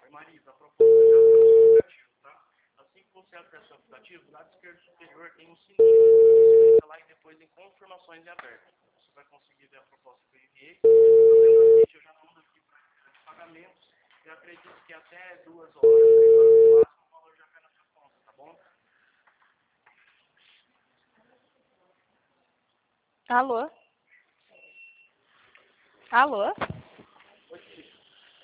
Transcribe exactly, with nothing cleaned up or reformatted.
Marisa, a proposta já está no seu aplicativo, tá? Assim que você abrir seu aplicativo, do lado esquerdo superior tem um sininho. Você clica lá e depois em confirmações em aberto. Você vai conseguir ver a proposta que eu enviei. Fazendo assim, eu já mando aqui para de pagamentos. Eu acredito que até duas horas, três horas no máximo, o valor já cai na sua conta, tá bom? Alô? Alô?